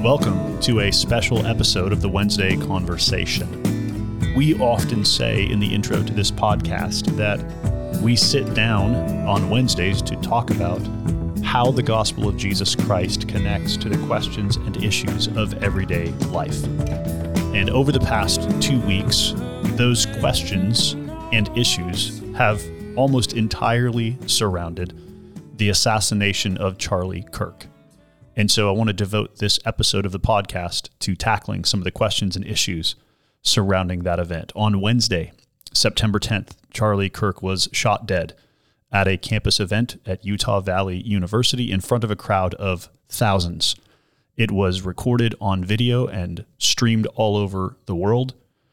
Welcome to a special episode of the Wednesday Conversation. We often say in the intro to this podcast that we sit down on Wednesdays to talk about how the gospel of Jesus Christ connects to the questions and issues of everyday life. And over the past 2 weeks, those questions and issues have almost entirely surrounded the assassination of Charlie Kirk. And so I want to devote this episode of the podcast to tackling some of the questions and issues surrounding that event. On Wednesday, September 10th, Charlie Kirk was shot dead at a campus event at Utah Valley University in front of a crowd of thousands. It was recorded on video and streamed all over the world.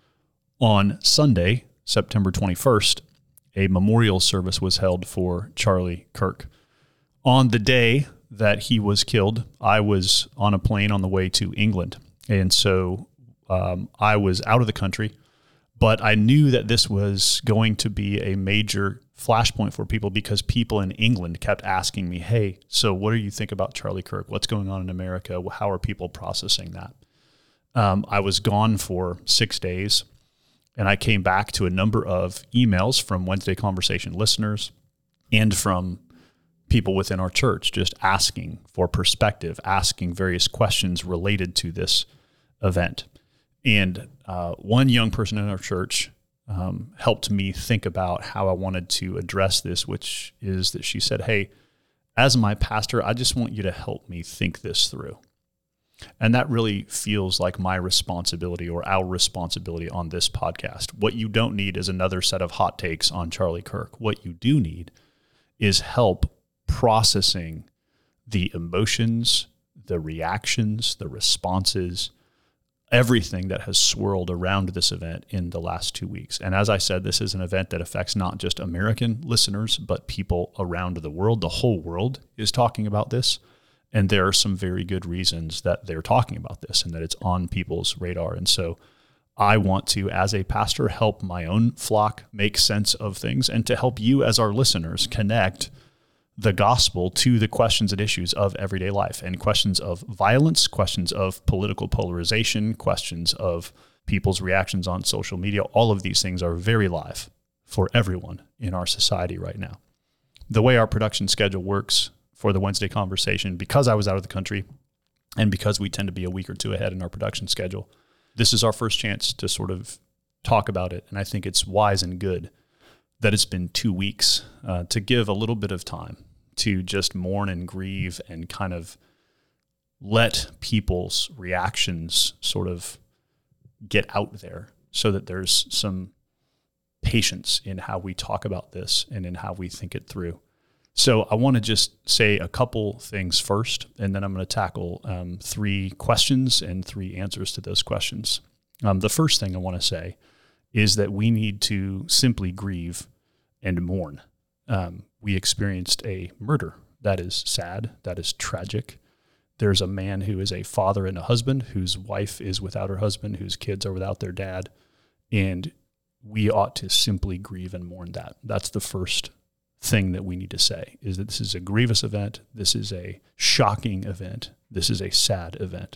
On Sunday, September 21st, a memorial service was held for Charlie Kirk. On the day that he was killed, I was on a plane on the way to England. And so I was out of the country, but I knew that this was going to be a major flashpoint for people because people in England kept asking me, hey, so what do you think about Charlie Kirk? What's going on in America? How are people processing that? I was gone for 6 days, and I came back to a number of emails from Wednesday Conversation listeners and from people within our church just asking for perspective, asking various questions related to this event. And one young person in our church helped me think about how I wanted to address this, which is that she said, hey, as my pastor, I just want you to help me think this through. And that really feels like my responsibility or our responsibility on this podcast. What you don't need is another set of hot takes on Charlie Kirk. What you do need is help processing the emotions, the reactions, the responses, everything that has swirled around this event in the last 2 weeks. And as I said, this is an event that affects not just American listeners, but people around the world. The whole world is talking about this. And there are some very good reasons that they're talking about this and that it's on people's radar. And so I want to, as a pastor, help my own flock make sense of things and to help you as our listeners connect the gospel to the questions and issues of everyday life and questions of violence, questions of political polarization, questions of people's reactions on social media. All of these things are very live for everyone in our society right now. The way our production schedule works for the Wednesday Conversation, because I was out of the country and because we tend to be a week or two ahead in our production schedule, this is our first chance to sort of talk about it. And I think it's wise and good that it's been 2 weeks to give a little bit of time to just mourn and grieve and kind of let people's reactions sort of get out there so that there's some patience in how we talk about this and in how we think it through. So I want to just say a couple things first, and then I'm going to tackle 3 questions and 3 answers to those questions. The first thing I want to say is that we need to simply grieve and mourn. We experienced a murder. That is sad. That is tragic. There's a man who is a father and a husband, whose wife is without her husband, whose kids are without their dad, and we ought to simply grieve and mourn that. That's the first thing that we need to say, is that this is a grievous event. This is a shocking event. This is a sad event.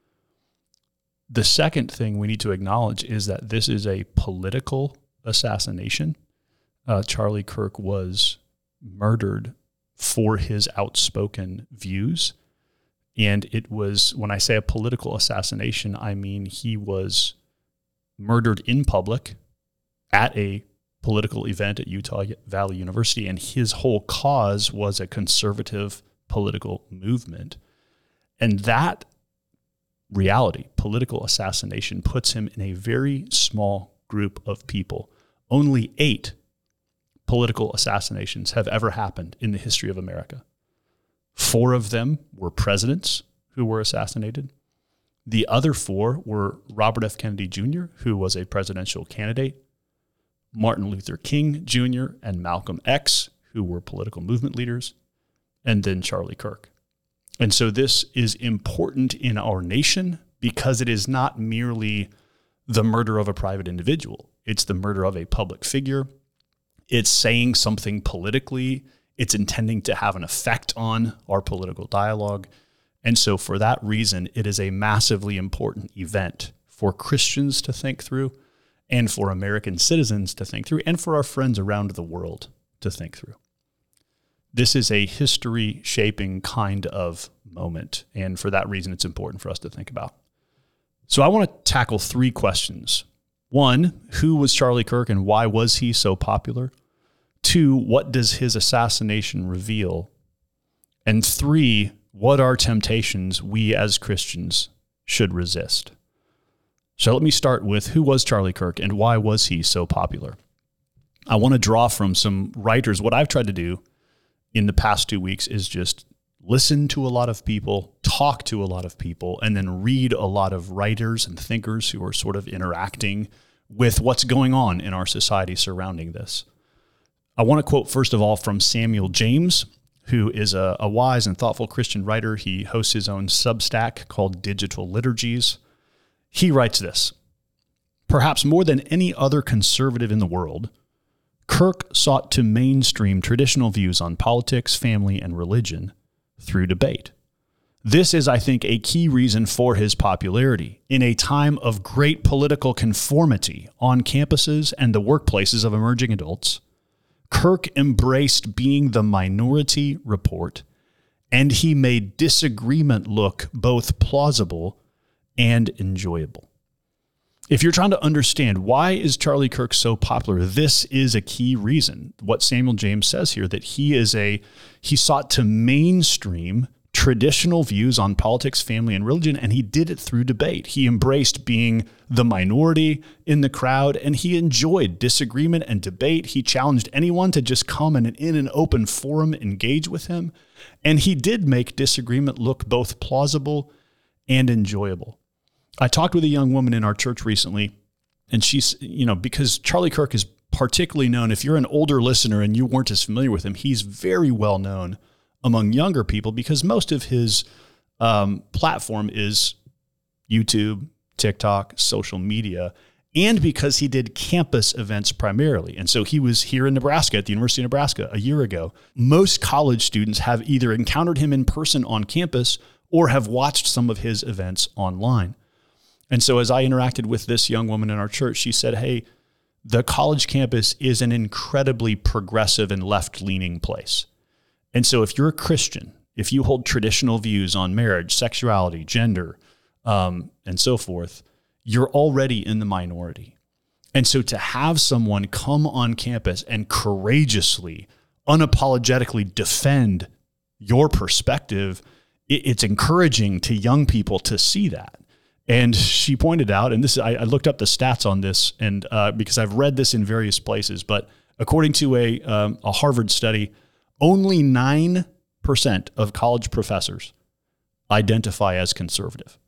The second thing we need to acknowledge is that this is a political assassination. Charlie Kirk was murdered for his outspoken views. And it was, when I say a political assassination, I mean he was murdered in public at a political event at Utah Valley University. And his whole cause was a conservative political movement. And that reality, political assassination, puts him in a very small group of people. Only 8 political assassinations have ever happened in the history of America. 4 of them were presidents who were assassinated. The other 4 were Robert F. Kennedy Jr., who was a presidential candidate, Martin Luther King Jr., and Malcolm X, who were political movement leaders, and then Charlie Kirk. And so this is important in our nation because it is not merely the murder of a private individual. It's the murder of a public figure. It's saying something politically. It's intending to have an effect on our political dialogue. And so for that reason, it is a massively important event for Christians to think through, and for American citizens to think through, and for our friends around the world to think through. This is a history-shaping kind of moment, and for that reason, it's important for us to think about. So I want to tackle 3 questions. 1, who was Charlie Kirk and why was he so popular? 2, what does his assassination reveal? And 3, what are temptations we as Christians should resist? So let me start with who was Charlie Kirk and why was he so popular? I want to draw from some writers. What I've tried to do in the past 2 weeks is just listen to a lot of people, talk to a lot of people, and then read a lot of writers and thinkers who are sort of interacting with what's going on in our society surrounding this. I want to quote, first of all, from Samuel James, who is a wise and thoughtful Christian writer. He hosts his own Substack called Digital Liturgies. He writes this: perhaps more than any other conservative in the world, Kirk sought to mainstream traditional views on politics, family, and religion through debate. This is, I think, a key reason for his popularity. In a time of great political conformity on campuses and the workplaces of emerging adults, Kirk embraced being the minority report, and he made disagreement look both plausible and enjoyable. If you're trying to understand why is Charlie Kirk so popular, this is a key reason. What Samuel James says here, that he sought to mainstream traditional views on politics, family, and religion, and he did it through debate. He embraced being the minority in the crowd, and he enjoyed disagreement and debate. He challenged anyone to just come and in an open forum engage with him, and he did make disagreement look both plausible and enjoyable. I talked with a young woman in our church recently, and she's, because Charlie Kirk is particularly known, if you're an older listener and you weren't as familiar with him, he's very well known among younger people because most of his platform is YouTube, TikTok, social media, and because he did campus events primarily. And so he was here in Nebraska at the University of Nebraska a year ago. Most college students have either encountered him in person on campus or have watched some of his events online. And so as I interacted with this young woman in our church, she said, hey, the college campus is an incredibly progressive and left-leaning place. And so if you're a Christian, if you hold traditional views on marriage, sexuality, gender, and so forth, you're already in the minority. And so to have someone come on campus and courageously, unapologetically defend your perspective, it's encouraging to young people to see that. And she pointed out, and I looked up the stats on this, and because I've read this in various places, but according to a Harvard study, only 9% of college professors identify as conservative.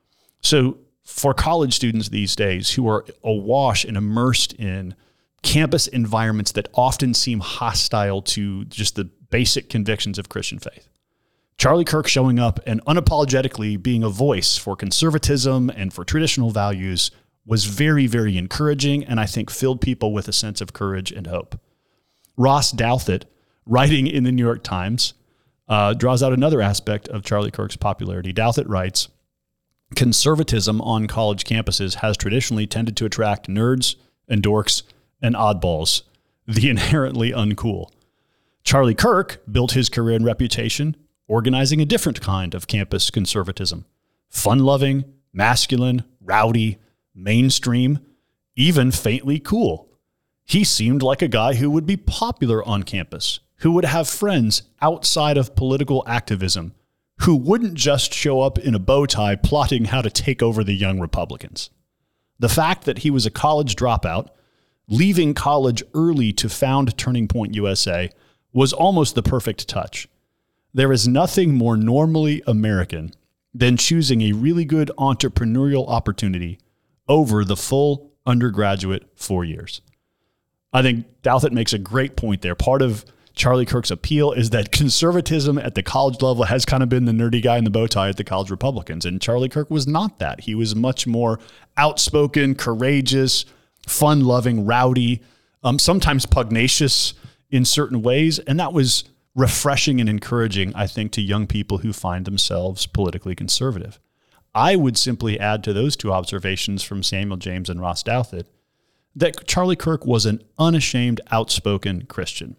So for college students these days who are awash and immersed in campus environments that often seem hostile to just the basic convictions of Christian faith, Charlie Kirk showing up and unapologetically being a voice for conservatism and for traditional values was very, very encouraging, and I think filled people with a sense of courage and hope. Ross Douthat, writing in the New York Times, draws out another aspect of Charlie Kirk's popularity. Douthat writes, conservatism on college campuses has traditionally tended to attract nerds and dorks and oddballs, the inherently uncool. Charlie Kirk built his career and reputation organizing a different kind of campus conservatism. Fun-loving, masculine, rowdy, mainstream, even faintly cool. He seemed like a guy who would be popular on campus, who would have friends outside of political activism, who wouldn't just show up in a bow tie plotting how to take over the young Republicans. The fact that he was a college dropout, leaving college early to found Turning Point USA, was almost the perfect touch. There is nothing more normally American than choosing a really good entrepreneurial opportunity over the full undergraduate 4 years. I think Douthat makes a great point there. Part of Charlie Kirk's appeal is that conservatism at the college level has kind of been the nerdy guy in the bow tie at the college Republicans, and Charlie Kirk was not that. He was much more outspoken, courageous, fun-loving, rowdy, sometimes pugnacious in certain ways, and that was refreshing and encouraging, I think, to young people who find themselves politically conservative. I would simply add to those two observations from Samuel James and Ross Douthat that Charlie Kirk was an unashamed, outspoken Christian.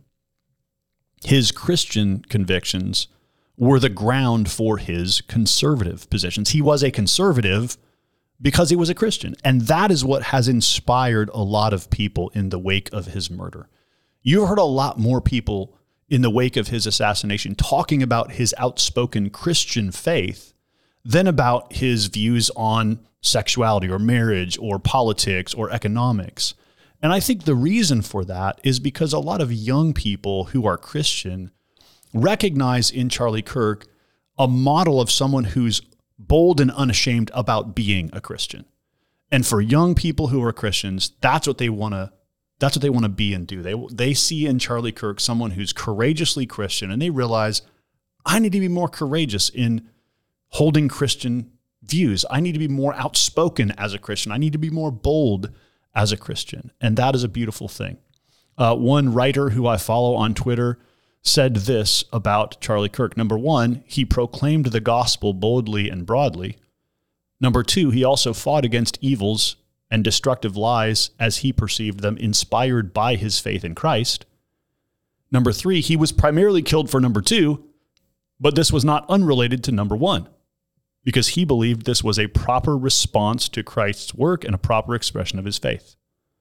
His Christian convictions were the ground for his conservative positions. He was a conservative because he was a Christian. And that is what has inspired a lot of people in the wake of his murder. You've heard a lot more people in the wake of his assassination talking about his outspoken Christian faith than about his views on sexuality or marriage or politics or economics. And I think the reason for that is because a lot of young people who are Christian recognize in Charlie Kirk a model of someone who's bold and unashamed about being a Christian. And for young people who are Christians, that's what they want to be and do. They see in Charlie Kirk someone who's courageously Christian, and they realize, I need to be more courageous in holding Christian views. I need to be more outspoken as a Christian. I need to be more bold as a Christian. And that is a beautiful thing. One writer who I follow on Twitter said this about Charlie Kirk. Number one, he proclaimed the gospel boldly and broadly. Number two, he also fought against evils and destructive lies as he perceived them, inspired by his faith in Christ. Number three, he was primarily killed for number two, but this was not unrelated to number one, because he believed this was a proper response to Christ's work and a proper expression of his faith.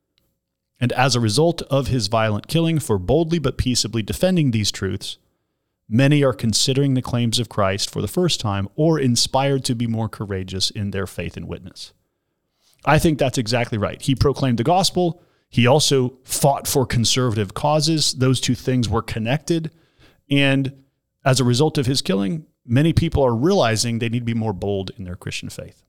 And as a result of his violent killing for boldly but peaceably defending these truths, many are considering the claims of Christ for the first time or inspired to be more courageous in their faith and witness. I think that's exactly right. He proclaimed the gospel. He also fought for conservative causes. Those two things were connected. And as a result of his killing, many people are realizing they need to be more bold in their Christian faith.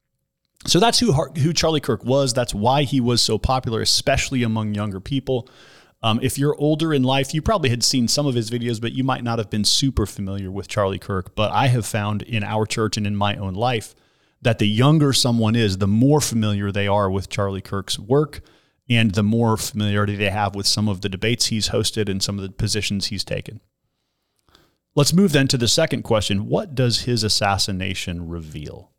So that's who Charlie Kirk was. That's why he was so popular, especially among younger people. If you're older in life, you probably had seen some of his videos, but you might not have been super familiar with Charlie Kirk. But I have found in our church and in my own life that the younger someone is, the more familiar they are with Charlie Kirk's work and the more familiarity they have with some of the debates he's hosted and some of the positions he's taken. Let's move then to the second question. What does his assassination reveal?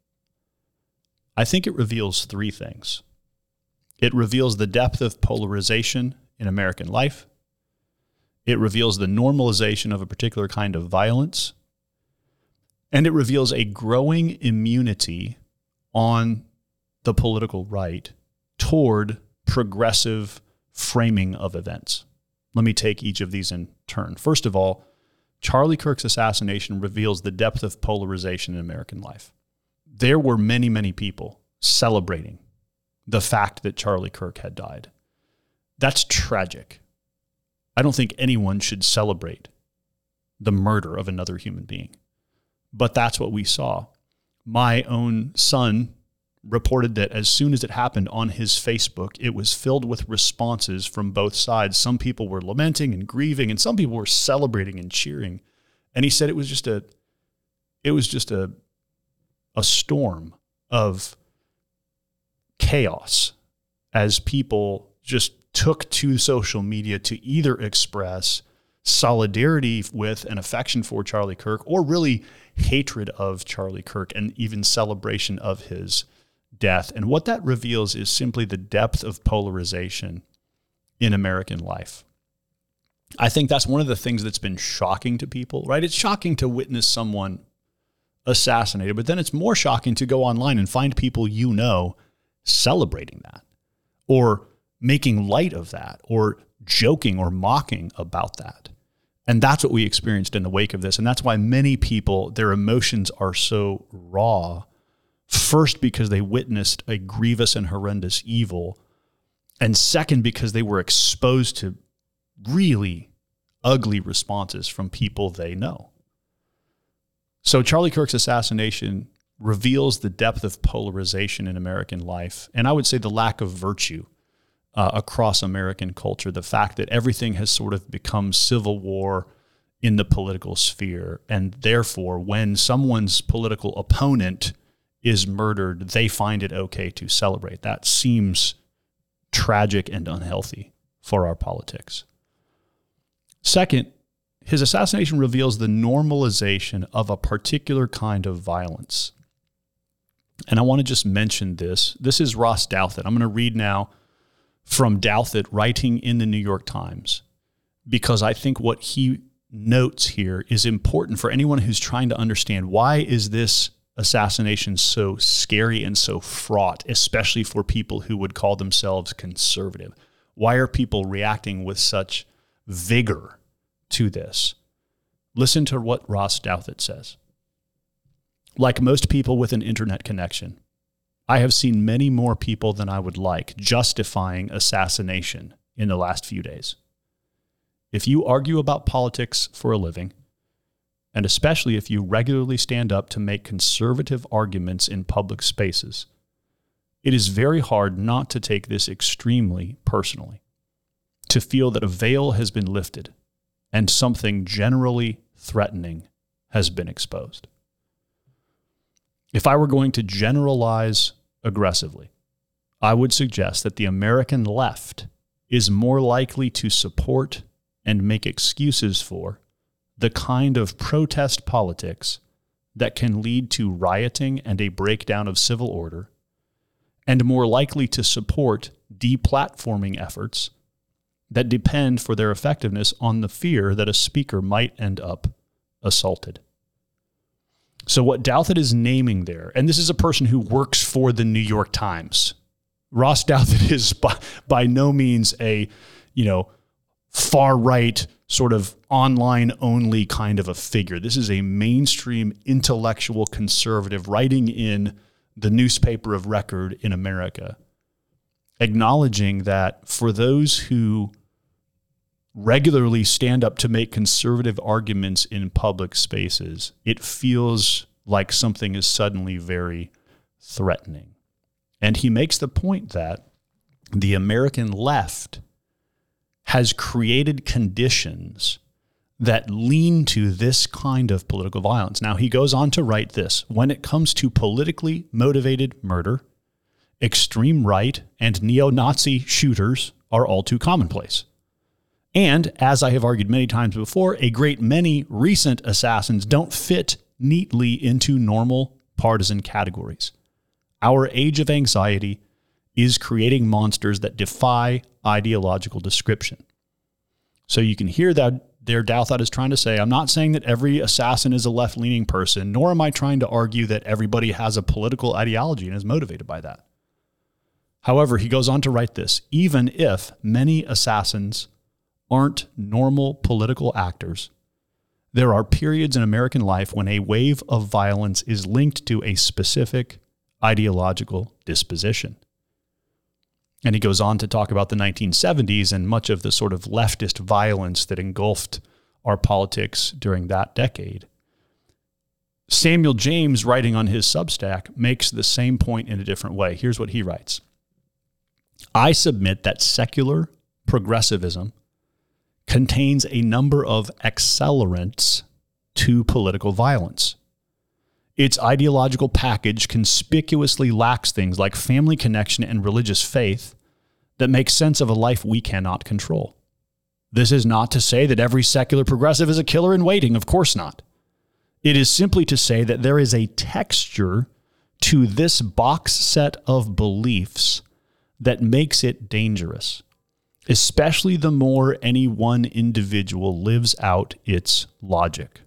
I think it reveals three things. It reveals the depth of polarization in American life. It reveals the normalization of a particular kind of violence. And it reveals a growing immunity on the political right toward progressive framing of events. Let me take each of these in turn. First of all, Charlie Kirk's assassination reveals the depth of polarization in American life. There were many, many people celebrating the fact that Charlie Kirk had died. That's tragic. I don't think anyone should celebrate the murder of another human being. But that's what we saw. My own son reported that as soon as it happened on his Facebook, it was filled with responses from both sides. Some people were lamenting and grieving, and some people were celebrating and cheering. And he said it was just a storm of chaos as people just took to social media to either express solidarity with and affection for Charlie Kirk or really hatred of Charlie Kirk and even celebration of his death. And what that reveals is simply the depth of polarization in American life. I think that's one of the things that's been shocking to people, right? It's shocking to witness someone assassinated, but then it's more shocking to go online and find people you know celebrating that or making light of that or joking or mocking about that. And that's what we experienced in the wake of this. And that's why many people, their emotions are so raw. First, because they witnessed a grievous and horrendous evil. And second, because they were exposed to really ugly responses from people they know. So Charlie Kirk's assassination reveals the depth of polarization in American life. And I would say the lack of virtue across American culture, the fact that everything has sort of become civil war in the political sphere. And therefore, when someone's political opponent is murdered, they find it okay to celebrate. That seems tragic and unhealthy for our politics. Second, his assassination reveals the normalization of a particular kind of violence. And I want to just mention this. This is Ross Douthat. I'm going to read now from Douthat writing in the New York Times, because I think what he notes here is important for anyone who's trying to understand why is this assassination so scary and so fraught, especially for people who would call themselves conservative. Why are people reacting with such vigor to this? Listen to what Ross Douthat says. Like most people with an internet connection, I have seen many more people than I would like justifying assassination in the last few days. If you argue about politics for a living, and especially if you regularly stand up to make conservative arguments in public spaces, it is very hard not to take this extremely personally, to feel that a veil has been lifted and something generally threatening has been exposed. If I were going to generalize aggressively, I would suggest that the American left is more likely to support and make excuses for the kind of protest politics that can lead to rioting and a breakdown of civil order, and more likely to support deplatforming efforts that depend for their effectiveness on the fear that a speaker might end up assaulted. So what Douthat is naming there, and this is a person who works for the New York Times. Ross Douthat is by no means a, far-right sort of online-only kind of a figure. This is a mainstream intellectual conservative writing in the newspaper of record in America, acknowledging that for those who regularly stand up to make conservative arguments in public spaces, it feels like something is suddenly very threatening. And he makes the point that the American left has created conditions that lean to this kind of political violence. Now, he goes on to write this: when it comes to politically motivated murder, extreme right and neo-Nazi shooters are all too commonplace. And, as I have argued many times before, a great many recent assassins don't fit neatly into normal partisan categories. Our age of anxiety is creating monsters that defy ideological description. So you can hear that there Douthat is trying to say, I'm not saying that every assassin is a left-leaning person, nor am I trying to argue that everybody has a political ideology and is motivated by that. However, he goes on to write this: even if many assassins aren't normal political actors, there are periods in American life when a wave of violence is linked to a specific ideological disposition. And he goes on to talk about the 1970s and much of the sort of leftist violence that engulfed our politics during that decade. Samuel James, writing on his Substack, makes the same point in a different way. Here's what he writes: I submit that secular progressivism contains a number of accelerants to political violence. Its ideological package conspicuously lacks things like family connection and religious faith that make sense of a life we cannot control. This is not to say that every secular progressive is a killer in waiting. Of course not. It is simply to say that there is a texture to this box set of beliefs that makes it dangerous, especially the more any one individual lives out its logic.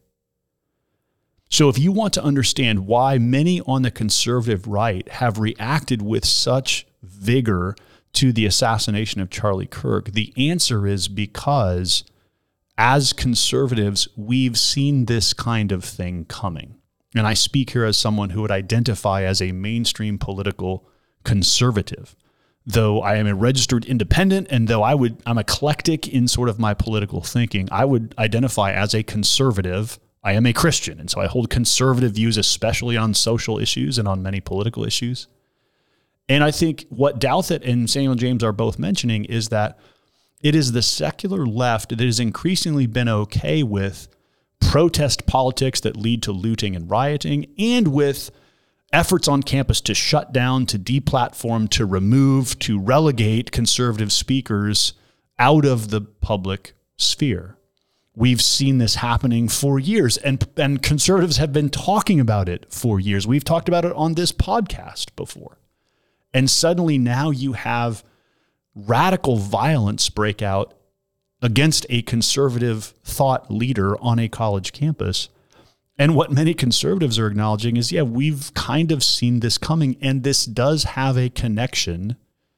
So if you want to understand why many on the conservative right have reacted with such vigor to the assassination of Charlie Kirk, the answer is because as conservatives, we've seen this kind of thing coming. And I speak here as someone who would identify as a mainstream political conservative. Though I am a registered independent, and though I'm eclectic in sort of my political thinking, I would identify as a conservative. I am a Christian, and so I hold conservative views, especially on social issues and on many political issues. And I think what Douthat and Samuel James are both mentioning is that it is the secular left that has increasingly been okay with protest politics that lead to looting and rioting, and with efforts on campus to shut down, to deplatform, to remove, to relegate conservative speakers out of the public sphere. We've seen this happening for years, and conservatives have been talking about it for years. We've talked about it on this podcast before. And suddenly now you have radical violence break out against a conservative thought leader on a college campus. And what many conservatives are acknowledging is, yeah, we've kind of seen this coming, and this does have a connection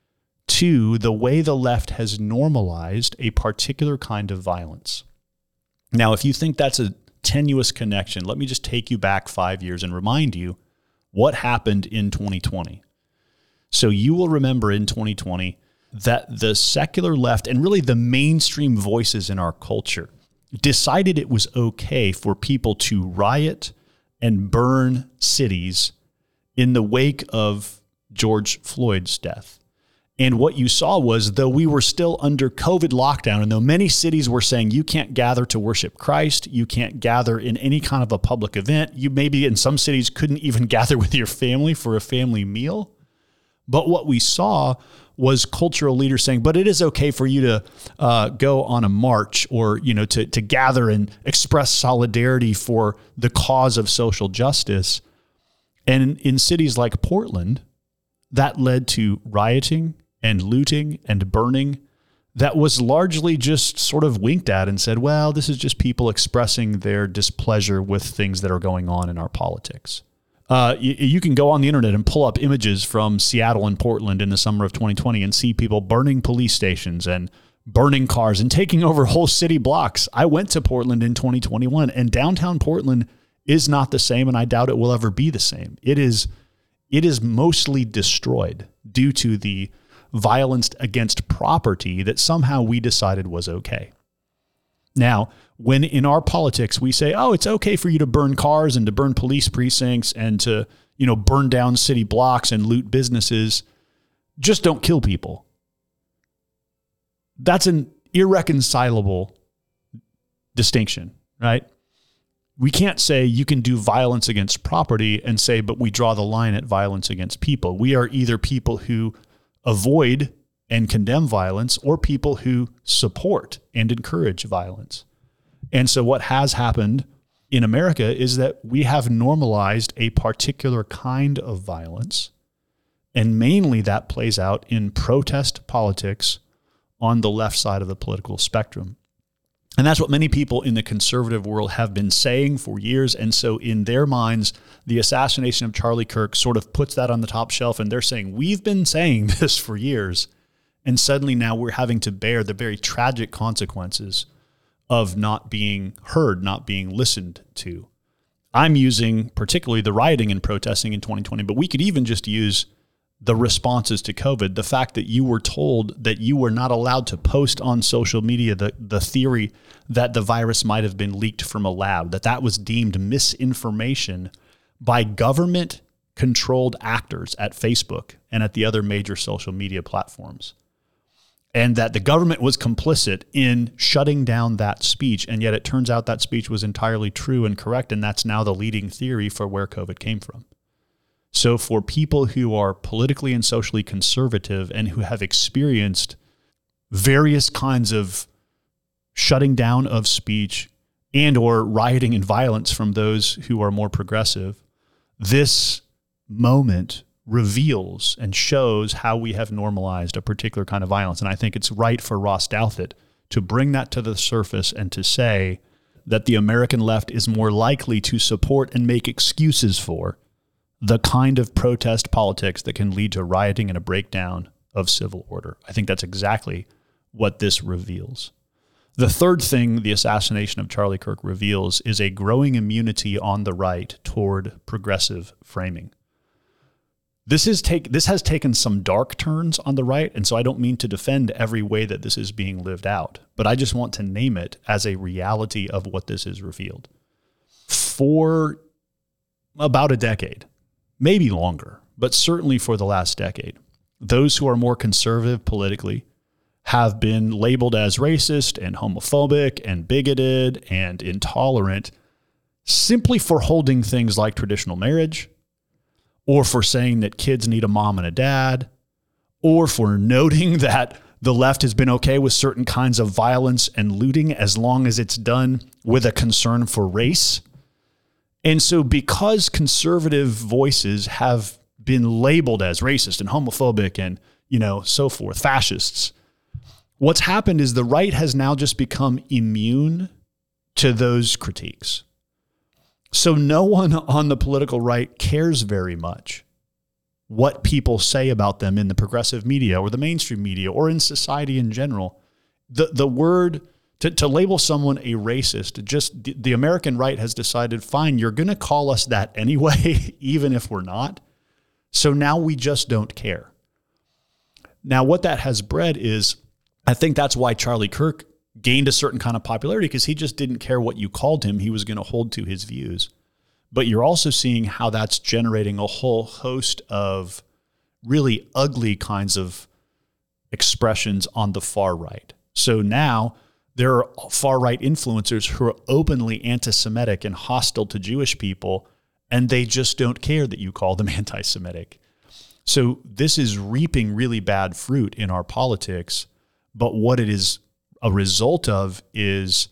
to the way the left has normalized a particular kind of violence. Now, if you think that's a tenuous connection, let me just take you back 5 years and remind you what happened in 2020. So you will remember in 2020 that the secular left and really the mainstream voices in our culture decided it was okay for people to riot and burn cities in the wake of George Floyd's death. And what you saw was, though we were still under COVID lockdown, and though many cities were saying you can't gather to worship Christ, you can't gather in any kind of a public event, you maybe in some cities couldn't even gather with your family for a family meal. But what we saw was cultural leaders saying, but it is okay for you to go on a march or, to gather and express solidarity for the cause of social justice. And in cities like Portland, that led to rioting and looting and burning that was largely just sort of winked at and said, well, this is just people expressing their displeasure with things that are going on in our politics. You can go on the internet and pull up images from Seattle and Portland in the summer of 2020 and see people burning police stations and burning cars and taking over whole city blocks. I went to Portland in 2021, and downtown Portland is not the same, and I doubt it will ever be the same. It is mostly destroyed due to the violence against property that somehow we decided was okay. Now, when in our politics we say, oh, it's okay for you to burn cars and to burn police precincts and to, burn down city blocks and loot businesses, just don't kill people. That's an irreconcilable distinction, right? We can't say you can do violence against property and say, but we draw the line at violence against people. We are either people who avoid and condemn violence or people who support and encourage violence. And so what has happened in America is that we have normalized a particular kind of violence, and mainly that plays out in protest politics on the left side of the political spectrum. And that's what many people in the conservative world have been saying for years. And so in their minds, the assassination of Charlie Kirk sort of puts that on the top shelf. And they're saying, we've been saying this for years. And suddenly now we're having to bear the very tragic consequences of not being heard, not being listened to. I'm using particularly the rioting and protesting in 2020, but we could even just use the responses to COVID, the fact that you were told that you were not allowed to post on social media the theory that the virus might have been leaked from a lab, that was deemed misinformation by government-controlled actors at Facebook and at the other major social media platforms. And that the government was complicit in shutting down that speech, and yet it turns out that speech was entirely true and correct, and that's now the leading theory for where COVID came from. So for people who are politically and socially conservative and who have experienced various kinds of shutting down of speech and or rioting and violence from those who are more progressive, this moment reveals and shows how we have normalized a particular kind of violence. And I think it's right for Ross Douthat to bring that to the surface and to say that the American left is more likely to support and make excuses for the kind of protest politics that can lead to rioting and a breakdown of civil order. I think that's exactly what this reveals. The third thing the assassination of Charlie Kirk reveals is a growing immunity on the right toward progressive framing. This has taken some dark turns on the right, and so I don't mean to defend every way that this is being lived out, but I just want to name it as a reality of what this has revealed. For about a decade, maybe longer, but certainly for the last decade, those who are more conservative politically have been labeled as racist and homophobic and bigoted and intolerant simply for holding things like traditional marriage, or for saying that kids need a mom and a dad, or for noting that The left has been okay with certain kinds of violence and looting as long as it's done with a concern for race. And so because conservative voices have been labeled as racist and homophobic and, so forth, fascists, what's happened is the right has now just become immune to those critiques. So no one on the political right cares very much what people say about them in the progressive media or the mainstream media or in society in general. The word to label someone a racist, just the American right has decided, fine, you're going to call us that anyway, even if we're not. So now we just don't care. Now, what that has bred is, I think that's why Charlie Kirk gained a certain kind of popularity, because he just didn't care what you called him. He was going to hold to his views. But you're also seeing how that's generating a whole host of really ugly kinds of expressions on the far right. So now there are far-right influencers who are openly anti-Semitic and hostile to Jewish people, and they just don't care that you call them anti-Semitic. So this is reaping really bad fruit in our politics, but what it is a result of is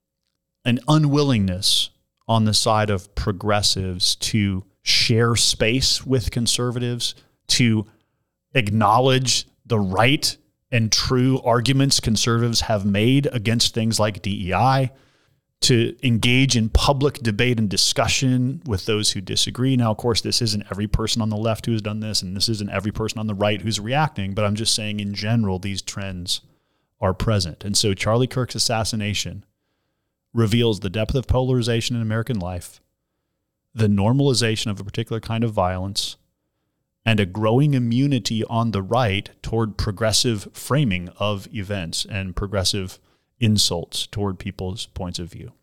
an unwillingness on the side of progressives to share space with conservatives, to acknowledge the right and true arguments conservatives have made against things like DEI, to engage in public debate and discussion with those who disagree. Now, of course, this isn't every person on the left who has done this, and this isn't every person on the right who's reacting, but I'm just saying in general, these trends are present. And so Charlie Kirk's assassination reveals the depth of polarization in American life, the normalization of a particular kind of violence, and a growing immunity on the right toward progressive framing of events and progressive insults toward people's points of view.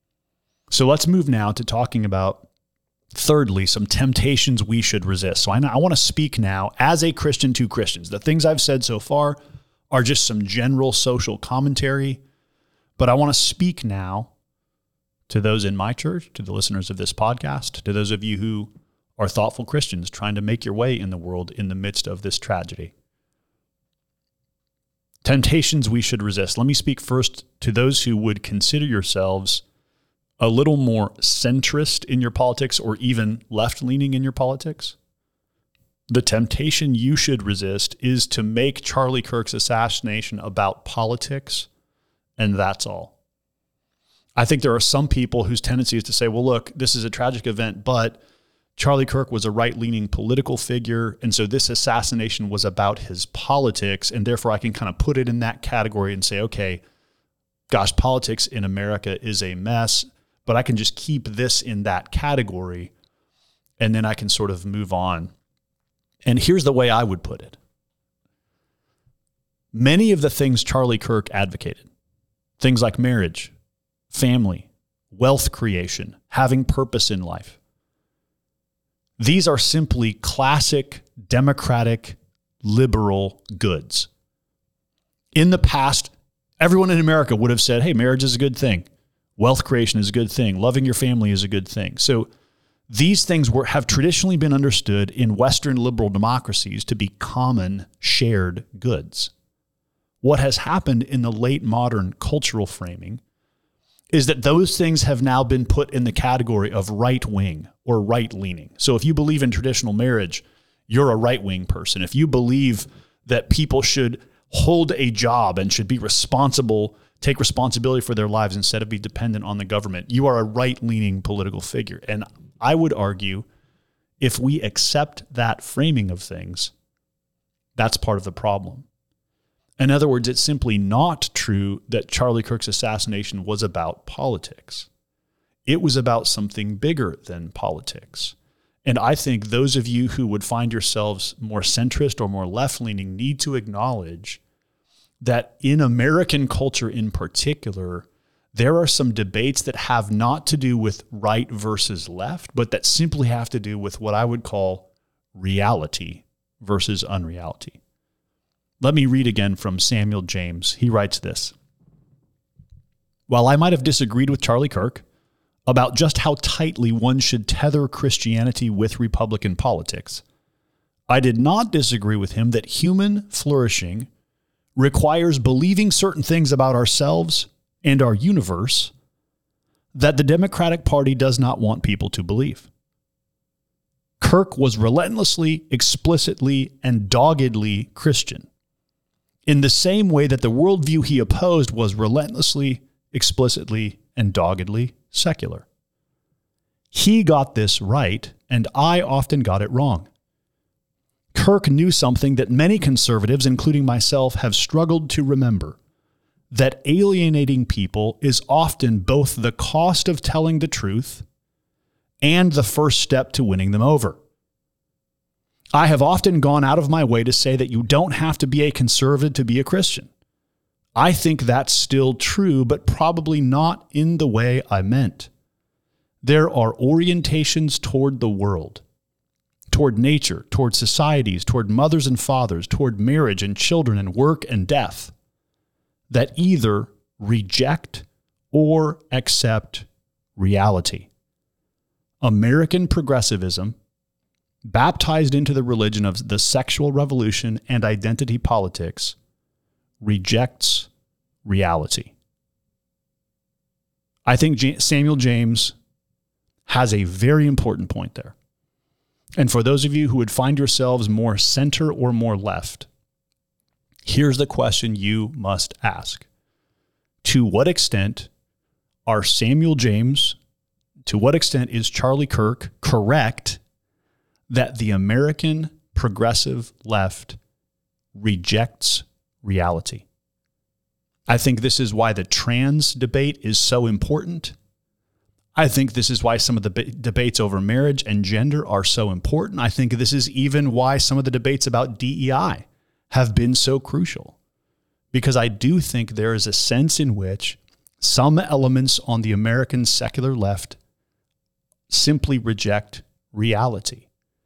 So let's move now to talking about, thirdly, some temptations we should resist. So I want to speak now as a Christian to Christians. The things I've said so far are just some general social commentary, but I want to speak now to those in my church, to the listeners of this podcast, to those of you who are thoughtful Christians trying to make your way in the world in the midst of this tragedy. Temptations we should resist. Let me speak first to those who would consider yourselves a little more centrist in your politics or even left-leaning in your politics. The temptation you should resist is to make Charlie Kirk's assassination about politics, and that's all. I think there are some people whose tendency is to say, well, look, this is a tragic event, but Charlie Kirk was a right-leaning political figure, and so this assassination was about his politics, and therefore I can kind of put it in that category and say, okay, gosh, politics in America is a mess, but I can just keep this in that category, and then I can sort of move on. And here's the way I would put it. Many of the things Charlie Kirk advocated, things like marriage, family, wealth creation, having purpose in life, these are simply classic democratic liberal goods. In the past, everyone in America would have said, hey, marriage is a good thing. Wealth creation is a good thing. Loving your family is a good thing. So these things have traditionally been understood in Western liberal democracies to be common shared goods. What has happened in the late modern cultural framing is that those things have now been put in the category of right-wing or right-leaning. So if you believe in traditional marriage, you're a right-wing person. If you believe that people should hold a job and should be responsible, take responsibility for their lives instead of be dependent on the government, you are a right-leaning political figure. And I would argue if we accept that framing of things, that's part of the problem. In other words, it's simply not true that Charlie Kirk's assassination was about politics. It was about something bigger than politics. And I think those of you who would find yourselves more centrist or more left-leaning need to acknowledge that in American culture in particular, there are some debates that have not to do with right versus left, but that simply have to do with what I would call reality versus unreality. Let me read again from Samuel James. He writes this: while I might have disagreed with Charlie Kirk about just how tightly one should tether Christianity with Republican politics, I did not disagree with him that human flourishing requires believing certain things about ourselves and our universe that the Democratic Party does not want people to believe. Kirk was relentlessly, explicitly, and doggedly Christian, in the same way that the worldview he opposed was relentlessly, explicitly, and doggedly secular. He got this right, and I often got it wrong. Kirk knew something that many conservatives, including myself, have struggled to remember, that alienating people is often both the cost of telling the truth and the first step to winning them over. I have often gone out of my way to say that you don't have to be a conservative to be a Christian. I think that's still true, but probably not in the way I meant. There are orientations toward the world, toward nature, toward societies, toward mothers and fathers, toward marriage and children and work and death, that either reject or accept reality. American progressivism, baptized into the religion of the sexual revolution and identity politics, rejects reality. I think Samuel James has a very important point there. And for those of you who would find yourselves more center or more left, here's the question you must ask. To what extent are Samuel James, to what extent is Charlie Kirk correct that the American progressive left rejects reality? I think this is why the trans debate is so important. I think this is why some of the debates over marriage and gender are so important. I think this is even why some of the debates about DEI have been so crucial, because I do think there is a sense in which some elements on the American secular left simply reject reality.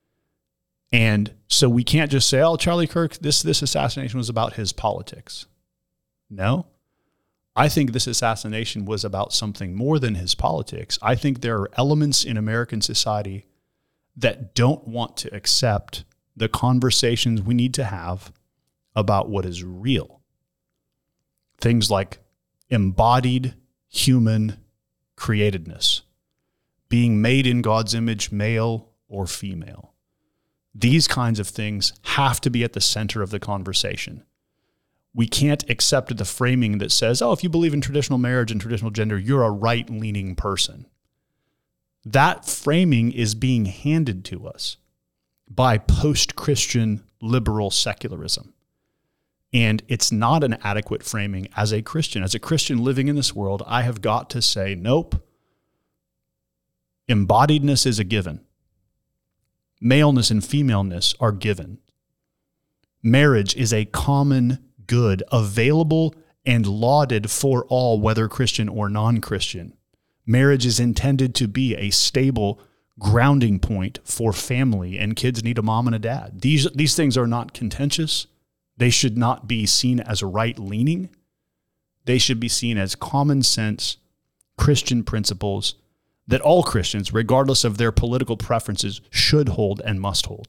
And so we can't just say, oh, Charlie Kirk, this assassination was about his politics. No, I think this assassination was about something more than his politics. I think there are elements in American society that don't want to accept the conversations we need to have about what is real. Things like embodied human createdness, being made in God's image, male or female. These kinds of things have to be at the center of the conversation. We can't accept the framing that says, oh, if you believe in traditional marriage and traditional gender, you're a right-leaning person. That framing is being handed to us by post-Christian liberal secularism. And it's not an adequate framing as a Christian. As a Christian living in this world, I have got to say, nope. Embodiedness is a given. Maleness and femaleness are given. Marriage is a common good, available and lauded for all, whether Christian or non-Christian. Marriage is intended to be a stable grounding point for family, and kids need a mom and a dad. These things are not contentious. They should not be seen as right-leaning. They should be seen as common sense Christian principles that all Christians, regardless of their political preferences, should hold and must hold.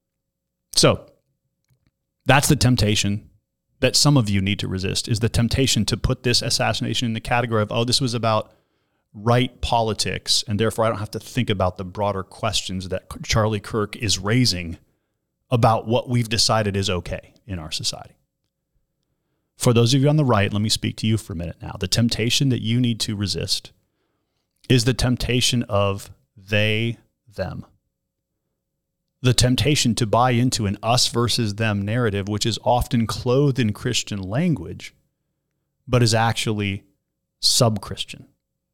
So that's the temptation that some of you need to resist, is the temptation to put this assassination in the category of, oh, this was about right politics, and therefore I don't have to think about the broader questions that Charlie Kirk is raising about what we've decided is okay in our society. For those of you on the right, let me speak to you for a minute now. The temptation that you need to resist is the temptation of they, them. The temptation to buy into an us versus them narrative, which is often clothed in Christian language, but is actually sub-Christian.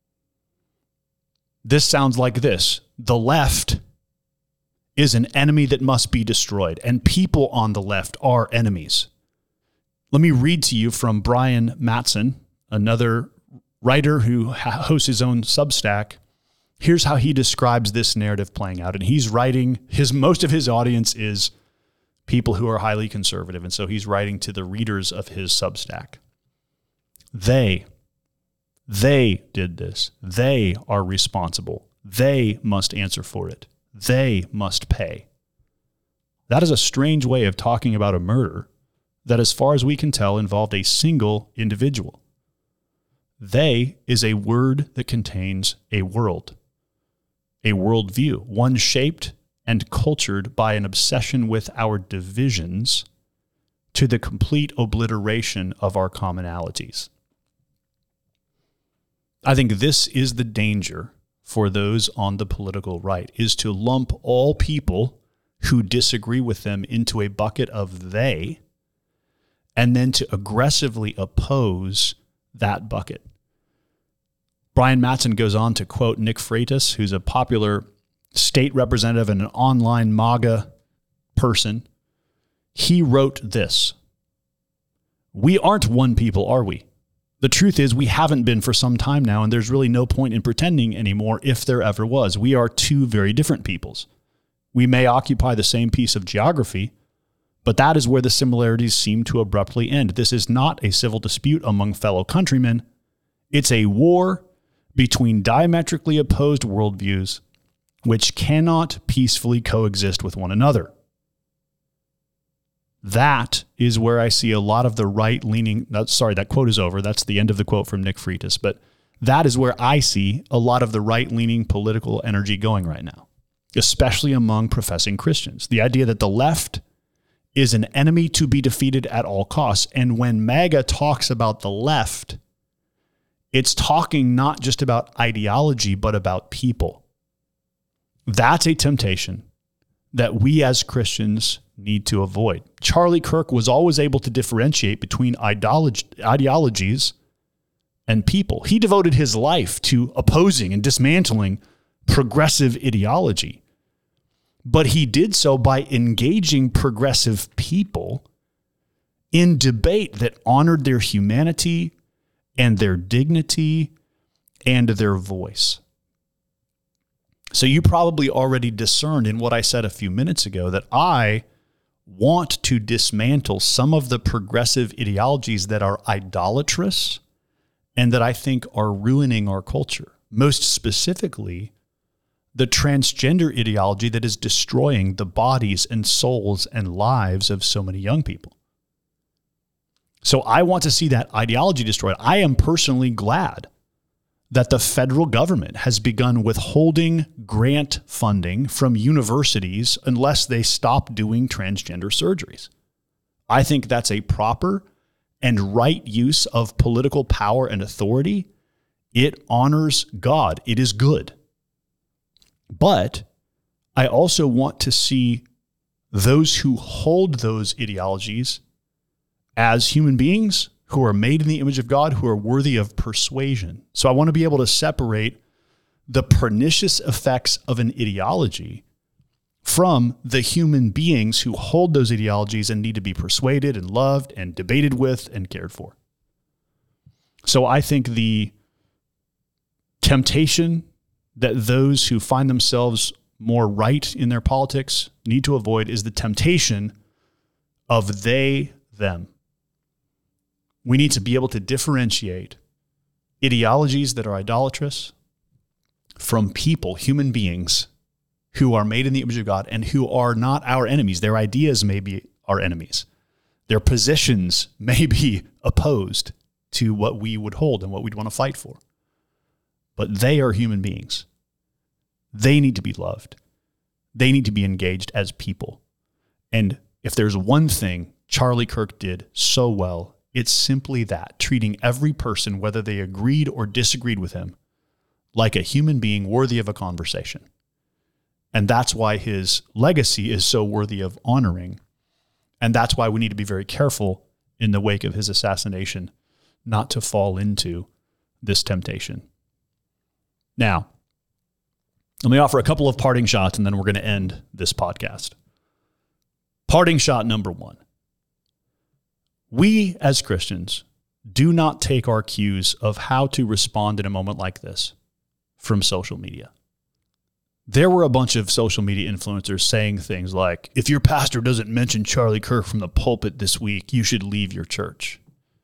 This sounds like this: the left is an enemy that must be destroyed, and people on the left are enemies. Let me read to you from Brian Mattson, another writer who hosts his own Substack. Here's how he describes this narrative playing out. And he's writing, most of his audience is people who are highly conservative. And so he's writing to the readers of his Substack. They did this. They are responsible. They must answer for it. They must pay. That is a strange way of talking about a murder that, as far as we can tell, involved a single individual. They is a word that contains a world, a worldview, one shaped and cultured by an obsession with our divisions to the complete obliteration of our commonalities. I think this is the danger for those on the political right, is to lump all people who disagree with them into a bucket of they, and then to aggressively oppose that bucket. Brian Mattson goes on to quote Nick Freitas, who's a popular state representative and an online MAGA person. He wrote this: "We aren't one people, are we? The truth is we haven't been for some time now, and there's really no point in pretending anymore if there ever was. We are two very different peoples. We may occupy the same piece of geography, but that is where the similarities seem to abruptly end. This is not a civil dispute among fellow countrymen. It's a war between diametrically opposed worldviews which cannot peacefully coexist with one another." That is where I see a lot of the right-leaning, that quote is over. That's the end of the quote from Nick Freitas. But that is where I see a lot of the right-leaning political energy going right now, especially among professing Christians. The idea that the left is an enemy to be defeated at all costs. And when MAGA talks about the left, it's talking not just about ideology, but about people. That's a temptation that we as Christians need to avoid. Charlie Kirk was always able to differentiate between ideologies and people. He devoted his life to opposing and dismantling progressive ideology. But he did so by engaging progressive people in debate that honored their humanity and their dignity and their voice. So you probably already discerned in what I said a few minutes ago that I want to dismantle some of the progressive ideologies that are idolatrous and that I think are ruining our culture. Most specifically, the transgender ideology that is destroying the bodies and souls and lives of so many young people. So I want to see that ideology destroyed. I am personally glad that the federal government has begun withholding grant funding from universities unless they stop doing transgender surgeries. I think that's a proper and right use of political power and authority. It honors God. It is good. But I also want to see those who hold those ideologies as human beings who are made in the image of God, who are worthy of persuasion. So I want to be able to separate the pernicious effects of an ideology from the human beings who hold those ideologies and need to be persuaded and loved and debated with and cared for. So I think the temptation that those who find themselves more right in their politics need to avoid is the temptation of they, them. We need to be able to differentiate ideologies that are idolatrous from people, human beings, who are made in the image of God and who are not our enemies. Their ideas may be our enemies. Their positions may be opposed to what we would hold and what we'd want to fight for. But they are human beings. They need to be loved. They need to be engaged as people. And if there's one thing Charlie Kirk did so well, it's simply that, treating every person, whether they agreed or disagreed with him, like a human being worthy of a conversation. And that's why his legacy is so worthy of honoring. And that's why we need to be very careful in the wake of his assassination not to fall into this temptation. Now, let me offer a couple of parting shots, and then we're going to end this podcast. Parting shot number one. We, as Christians, do not take our cues of how to respond in a moment like this from social media. There were a bunch of social media influencers saying things like, if your pastor doesn't mention Charlie Kirk from the pulpit this week, you should leave your church.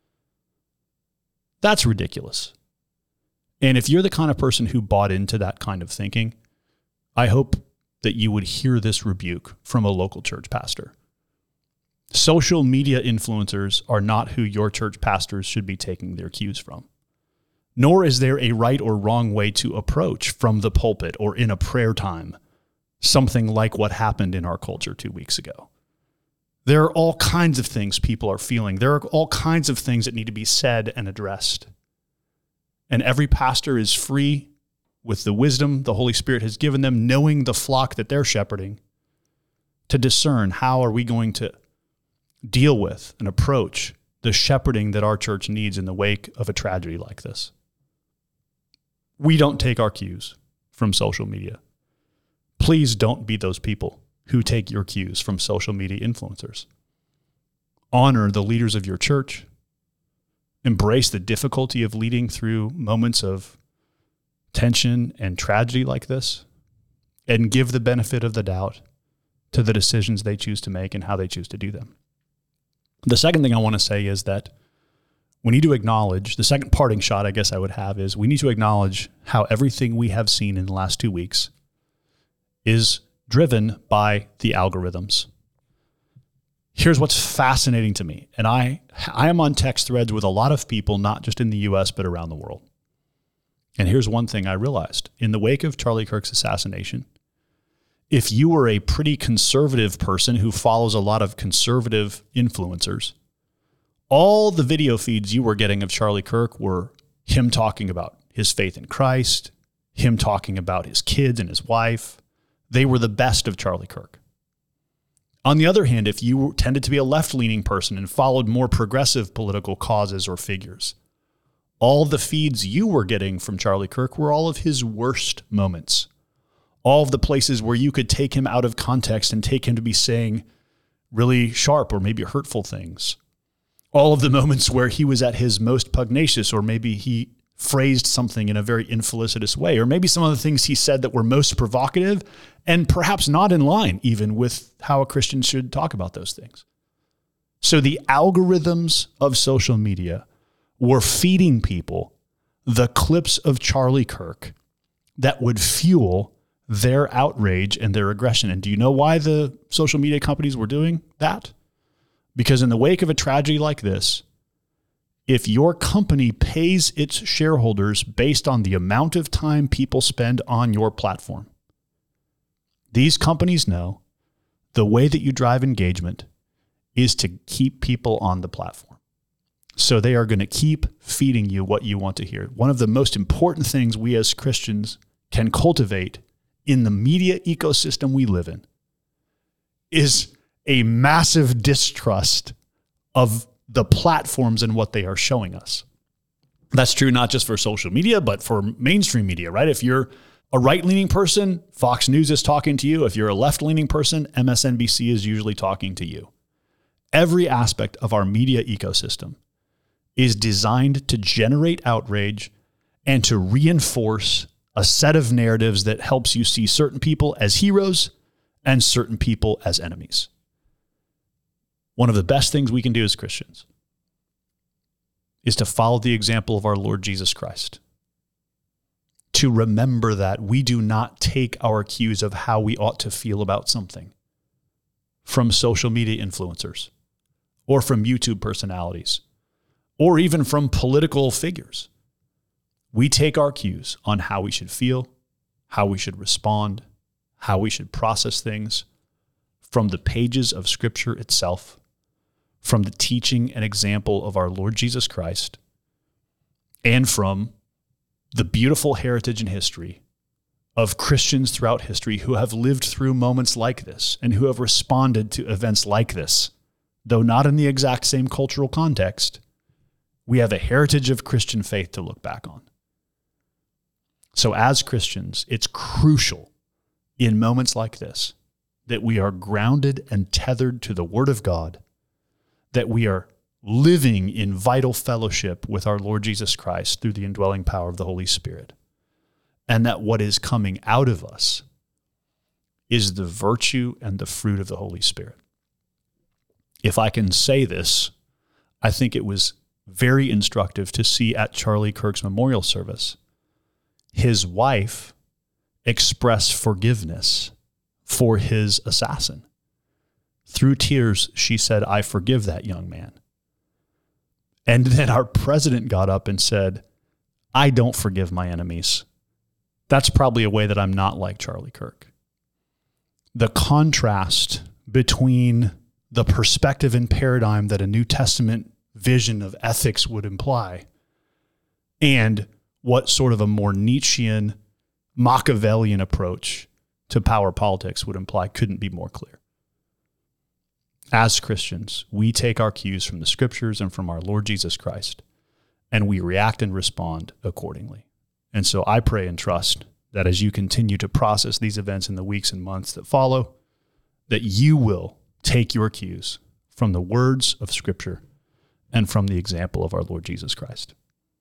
That's ridiculous. And if you're the kind of person who bought into that kind of thinking, I hope that you would hear this rebuke from a local church pastor. Social media influencers are not who your church pastors should be taking their cues from. Nor is there a right or wrong way to approach from the pulpit or in a prayer time something like what happened in our culture 2 weeks ago. There are all kinds of things people are feeling. There are all kinds of things that need to be said and addressed. And every pastor is free, with the wisdom the Holy Spirit has given them, knowing the flock that they're shepherding, to discern how are we going to deal with and approach the shepherding that our church needs in the wake of a tragedy like this. We don't take our cues from social media. Please don't be those people who take your cues from social media influencers. Honor the leaders of your church. Embrace the difficulty of leading through moments of tension and tragedy like this, and give the benefit of the doubt to the decisions they choose to make and how they choose to do them. The second thing I want to say is that we need to acknowledge, the second parting shot I guess I would have is we need to acknowledge how everything we have seen in the last 2 weeks is driven by the algorithms. Here's what's fascinating to me, and I am on text threads with a lot of people, not just in the US, but around the world. And here's one thing I realized. In the wake of Charlie Kirk's assassination, if you were a pretty conservative person who follows a lot of conservative influencers, all the video feeds you were getting of Charlie Kirk were him talking about his faith in Christ, him talking about his kids and his wife. They were the best of Charlie Kirk. On the other hand, if you tended to be a left-leaning person and followed more progressive political causes or figures, all the feeds you were getting from Charlie Kirk were all of his worst moments. All of the places where you could take him out of context and take him to be saying really sharp or maybe hurtful things. All of the moments where he was at his most pugnacious, or maybe he phrased something in a very infelicitous way, or maybe some of the things he said that were most provocative and perhaps not in line even with how a Christian should talk about those things. So the algorithms of social media were feeding people the clips of Charlie Kirk that would fuel their outrage and their aggression. And do you know why the social media companies were doing that? Because in the wake of a tragedy like this, if your company pays its shareholders based on the amount of time people spend on your platform, these companies know the way that you drive engagement is to keep people on the platform. So they are going to keep feeding you what you want to hear. One of the most important things we as Christians can cultivate in the media ecosystem we live in is a massive distrust of the platforms and what they are showing us. That's true not just for social media, but for mainstream media, right? If you're a right-leaning person, Fox News is talking to you. If you're a left-leaning person, MSNBC is usually talking to you. Every aspect of our media ecosystem is designed to generate outrage and to reinforce a set of narratives that helps you see certain people as heroes and certain people as enemies. One of the best things we can do as Christians is to follow the example of our Lord Jesus Christ. To remember that we do not take our cues of how we ought to feel about something from social media influencers or from YouTube personalities or even from political figures. We take our cues on how we should feel, how we should respond, how we should process things from the pages of Scripture itself, from the teaching and example of our Lord Jesus Christ, and from the beautiful heritage and history of Christians throughout history who have lived through moments like this and who have responded to events like this. Though not in the exact same cultural context, we have a heritage of Christian faith to look back on. So as Christians, it's crucial in moments like this that we are grounded and tethered to the Word of God, that we are living in vital fellowship with our Lord Jesus Christ through the indwelling power of the Holy Spirit, and that what is coming out of us is the virtue and the fruit of the Holy Spirit. If I can say this, I think it was very instructive to see at Charlie Kirk's memorial service his wife express forgiveness for his assassin through tears, she said, "I forgive that young man." And then our president got up and said, "I don't forgive my enemies." That's probably a way that I'm not like Charlie Kirk. The contrast between the perspective and paradigm that a New Testament vision of ethics would imply and what sort of a more Nietzschean, Machiavellian approach to power politics would imply couldn't be more clear. As Christians, we take our cues from the scriptures and from our Lord Jesus Christ, and we react and respond accordingly. And so I pray and trust that as you continue to process these events in the weeks and months that follow, that you will take your cues from the words of Scripture and from the example of our Lord Jesus Christ.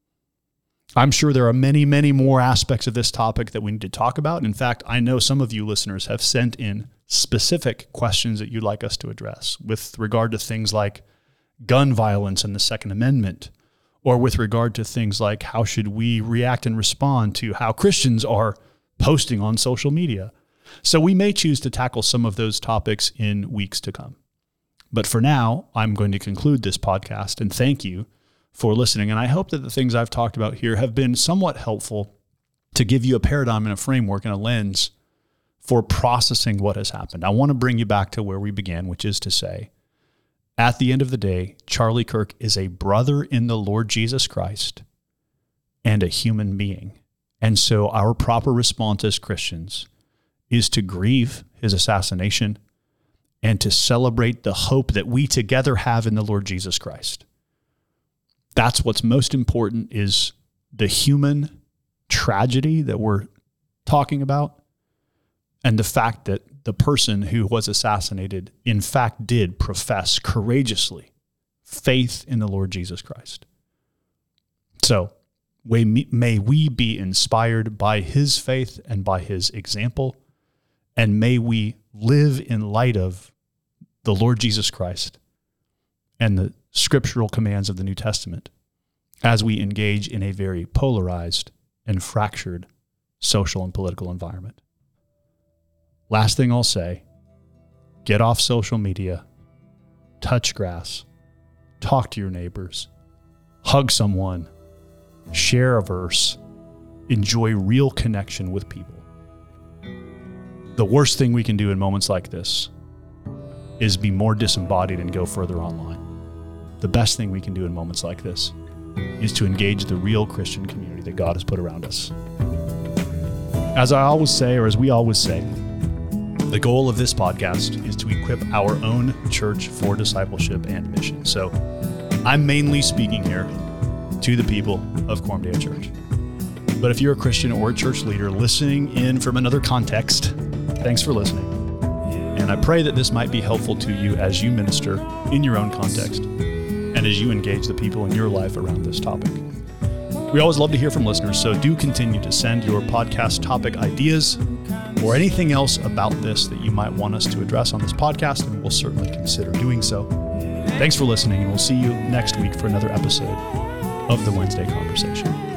I'm sure there are many, many more aspects of this topic that we need to talk about. In fact, I know some of you listeners have sent in specific questions that you'd like us to address with regard to things like gun violence and the Second Amendment, or with regard to things like how should we react and respond to how Christians are posting on social media. So we may choose to tackle some of those topics in weeks to come. But for now, I'm going to conclude this podcast and thank you for listening. And I hope that the things I've talked about here have been somewhat helpful to give you a paradigm and a framework and a lens for processing what has happened. I want to bring you back to where we began, which is to say, at the end of the day, Charlie Kirk is a brother in the Lord Jesus Christ and a human being. And so our proper response as Christians is to grieve his assassination and to celebrate the hope that we together have in the Lord Jesus Christ. That's what's most important, is the human tragedy that we're talking about and the fact that the person who was assassinated, in fact, did profess courageously faith in the Lord Jesus Christ. So may we be inspired by his faith and by his example, and may we live in light of the Lord Jesus Christ and the scriptural commands of the New Testament as we engage in a very polarized and fractured social and political environment. Last thing I'll say, get off social media, touch grass, talk to your neighbors, hug someone, share a verse, enjoy real connection with people. The worst thing we can do in moments like this is be more disembodied and go further online. The best thing we can do in moments like this is to engage the real Christian community that God has put around us. As I always say, or as we always say, the goal of this podcast is to equip our own church for discipleship and mission. So I'm mainly speaking here to the people of Cormdale Church. But if you're a Christian or a church leader listening in from another context, thanks for listening. And I pray that this might be helpful to you as you minister in your own context and as you engage the people in your life around this topic. We always love to hear from listeners, so do continue to send your podcast topic ideas or anything else about this that you might want us to address on this podcast, and we'll certainly consider doing so. Thanks for listening, and we'll see you next week for another episode of the Wednesday Conversation.